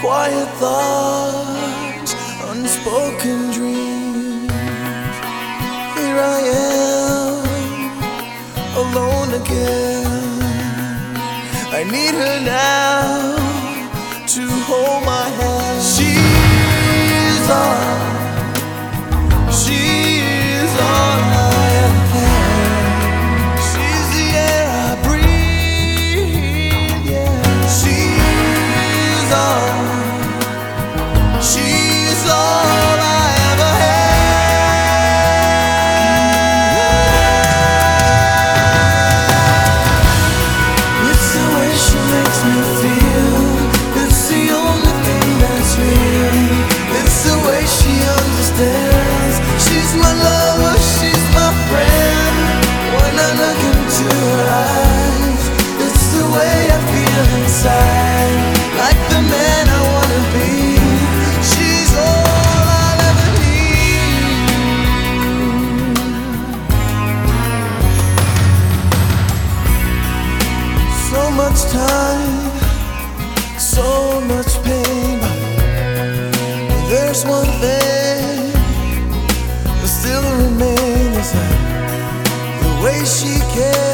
quiet thoughts, unspoken dreams. Here I am, alone again. I need her now to hold my hand. She's all I ever had. She's the air I breathe, yeah. She's all I ever had. It's the way she makes me feel. It's the only thing that's real. It's the way she understands. She's my lover, she's my friend. When I look into her eyes, it's the way I feel inside. Like the man I wanna be. She's all I'll ever need. So much time, so much pain. There's one thing that still remains, the way she cares.